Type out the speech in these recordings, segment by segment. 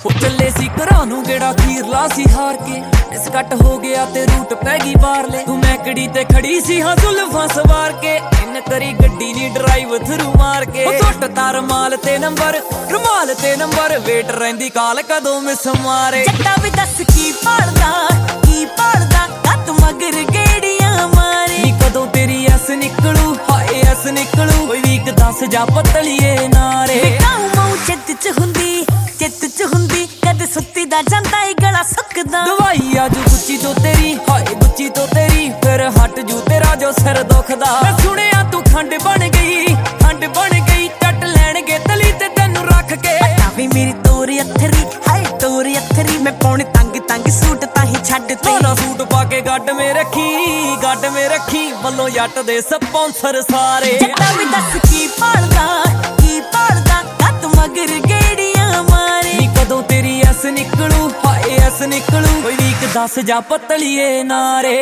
ਚੱਲੇ ਸੀ ਘਰਾਂ ਨੂੰ ਗੇੜਾ ਖੀਰਲਾ ਸੀ ਹਾਰ ਕੇ ਇਸ ਕੱਟ ਹੋ ਗਿਆ ਤੇ ਰੂਟ ਪੈ ਗਈ ਬਾਹਰਲੇ ਤੂੰ ਮੈਕੜੀ ਤੇ ਖੜੀ ਸੀ ਹਾਂ ਜ਼ੁਲਫਾਂ ਸਵਾਰ ਕੇ ਇਨ ਕਰੀ ਗੱਡੀ ਨੀ ਡਰਾਈਵ ਥਰੂ ਮਾਰ ਕੇ ਸੁੱਟ ਤਾਰ ਰਮਾਲ ਤੇ ਨੰਬਰ ਵੇਟ ਰਹਿੰਦੀ ਕਾਲ ਕਦੋਂ ਮਿਸ ਮਾਰੇ ਜੱਟਾ ਵੀ ਦੱਸ ਕੀ ਭਾਲਦਾ ਕੱਤ ਮਗਰ ਗੇੜੀਆਂ ਮਾਰੇ ਨੀ ਕਦੋਂ ਤੇਰੀ ਐਸ ਨਿਕਲੂ ਹਾਏ ਐਸ ਨਿਕਲੂ ਕੋਈ ਵੀਕ ਦੱਸ ਜਾ ਪਤਲੀਏ ਨਾਰੇ ਕਾਉ ਮਾਉ ਚਿੱਤ ਚ ਹੁੰਦੀ ਕਦੇ ਸੁੱਤੀ ਦਾ ਜਾਂਦਾ ਈ ਗਲਾ ਸੁੱਕਦਾ ਦਵਾਈ ਆਜੂ ਗੁੱਚੀ ਤੋਂ ਤੇਰੀ ਹਾਏ ਗੁੱਚੀ ਤੋਂ ਤੇਰੀ ਫਿਰ ਹਟ ਜੂ ਤੇਰਾ ਜੋ ਸਿਰ ਦੁਖਦਾ ਮੈਂ ਸੁਣਿਆ ਤੂੰ ਖੰਡ ਬਣ ਗਈ ਟੱਟ ਲੈਣਗੇ ਤਲੀ ਤੇ ਤੈਨੂੰ ਰੱਖ ਕੇ ਵੀ ਮੇਰੀ ਤੋਰੀ ਅੱਥਰੀ ਮੈਂ ਪਾਉਣੇ ਤੰਗ ਸੂਟ ਤਾਂ ਹੀ ਛੱਡ ਤੇ ਨਾ ਸੂਟ ਪਾ ਕੇ ਗੱਡ ਮੇ ਰੱਖੀ ਵੱਲੋਂ ਜੱਟ ਦੇ ਸਪਾਂਸਰ ਸਾਰੇ ਜੱਟਾ ਵੀ ਦੱਸ ਕੀ ਭਾਲਦਾ ਕੱਤ ਮਗਰ ਗੇੜੀਆਂ ਮਾਰੇ ਨੀ ਕਦੋਂ ਤੇਰੀ ਐਸ ਨਿਕਲੂ ਹਾਏ ਐਸ ਨਿਕਲੂ ਕੋਈ ਵੀਕ ਦੱਸ ਜਾ ਪਤਲੀਏ ਨਾਰੇ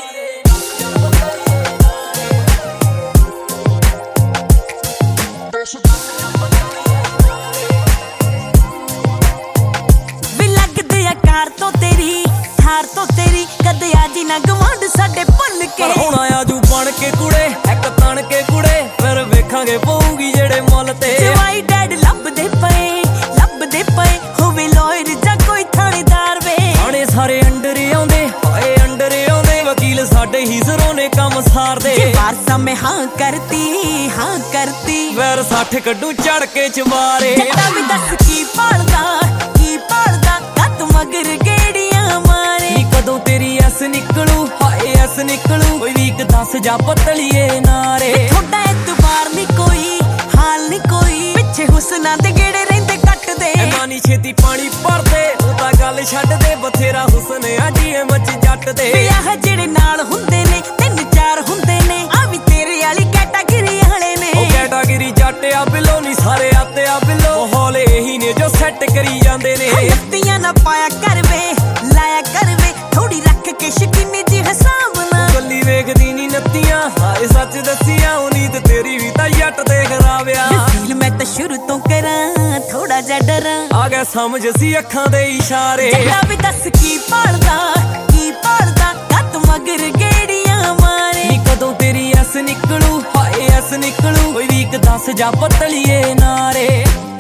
ਥਾਰ ਤੋਂ ਤੇਰੀ ਕਦੇ ਆਜੀ ਨਾ ਗਵਾਂਢ ਸਾਡੇ ਭੁੱਲ ਕੇ ਹੁਣ ਆਜੂ ਬਣ ਕੇ ਕੁੜੇ ਇੱਕ ਤਣ ਕੇ ਕੁੜੇ ਫਿਰ ਵੇਖਾਂਗੇ ਪਊਗੀ ਜਿਹੜੇ ਮੁੱਲ ਤੇ ਜਵਾਈ ਡੈਡ ਲੱਭਦੇ ਪਏ ਹੋਵੇ ਲਾਇਰ ਜਾਂ ਕੋਈ ਥਾਣੇਦਾਰ ਵੇ ਥਾਣੇ ਸਾਰੇ ਅੰਡਰ ਆਉਂਦੇ ਹਾਏ ਅੰਡਰ ਆਉਂਦੇ ਵਕੀਲ ਸਾਡੇ ਹੀ ਜ਼ਰੋਂ ਨੇ ਕੰਮ ਸਾਰਦੇ ਵਾਰਸਾ ਮੈਂ ਹਾਂ ਕਰਤੀ ਵੈਰ 60 ਕੱਢੂ ਚੜ ਕੇ ਚਮਾਰੇ ਜੱਟਾ ਵੀ ਦੱਸ ਕੀ ਭਾਲਦਾ ਕੱਤ ਮਗਰ ਗੇੜੀਆਂ ਮਾਰੇ ਨੀ ਕਦੋਂ ਤੇਰੀ ਐਸ ਨਿਕਲੂ ਹਾਏ ਐਸ ਨਿਕਲੂ ਕੋਈ ਵੀਕ ਦੱਸ ਜਾ ਪਤਲੀਏ ਨਾਰੇ ਥੋੜਾ ਇਤਬਾਰ ਨੀ ਕੋਈ ਹਾਲ ਨੀ ਕੋਈ ਪਿੱਛੇ ਹੁਸਨਾਂ ਦੇ ਗੇੜੇ ਰਹਿੰਦੇ ਕੱਟਦੇ ਇੰਨਾ ਨੀ ਛੇਤੀ ਪਾਣੀ ਭਰਦੇ ਉਹ ਤਾਂ ਗੱਲ ਛੱਡ ਦੇ ਬਥੇਰਾ ਹੁਸਨ ਆ ਜੀਏ ਮੱਚ ਜੱਟ ਦੇ ਵਿਆਹ ਜਿਹੜੇ ਨਾਲ ਹੁੰਦੇ ਨੇ 3-4 ਹੁੰਦੇ ਨੇ ਆ ਵੀ ਤੇਰੇ ਵਾਲੀ ਕੈਟਾਗਰੀ ਵਾਲੇ ਨੇ ਉਹ ਕੈਟਾਗਰੀ ਜੱਟ ਆ ਬਿੱਲੋ ਨੀ ਸਾਰੇ ਆਤੇ ਆ ਬਿੱਲੋ ਮਾਹੌਲ ਇਹੀ ਨੇ ਜੋ ਸੈੱਟ ਕਰੀ ਜਾਂਦੇ ਨੇ ਲੱਤੀਆਂ ਨਾ ਪਾਇਆ ਲਾਇਆ ਕਰਵੇ ਥੋੜੀ ਰੱਖ ਕੇ ਸ਼ਕੀਨੀ ਜੀ ਹਿਸਾਬ ਨਾ ਕੱਲੀ ਵੇਖਦੀ ਨੀ ਨੱਤੀਆਂ ਹਾਏ ਸੱਚ ਦੱਸੀਆਂ ਉਨੀਤ ਤੇਰੀ ਵੀ ਤਾਂ ਜੱਟ ਦੇ ਖਰਾਬਿਆ ਫੀਲ ਮੈਂ ਤਾਂ ਸ਼ੁਰੂ ਤੋਂ ਕਰਾਂ ਥੋੜਾ ਜਿਹਾ ਡਰਾਂ ਆ ਗਿਆ ਸਮਝ ਸੀ ਅੱਖਾਂ ਦੇ ਇਸ਼ਾਰੇ ਜੱਟਾ ਵੀ ਦੱਸ ਕੀ ਭਾਲਦਾ ਕੱਤ ਮਗਰ ਗੇੜੀਆਂ ਮਾਰੇ ਨੀ ਕਦੋਂ ਤੇਰੀ ਐਸ ਨਿਕਲੂ ਹਾਏ ਐਸ ਨਿਕਲੂ ਕੋਈ ਵੀਕ ਦੱਸ ਜਾ ਪਤਲੀਏ ਨਾਰੇ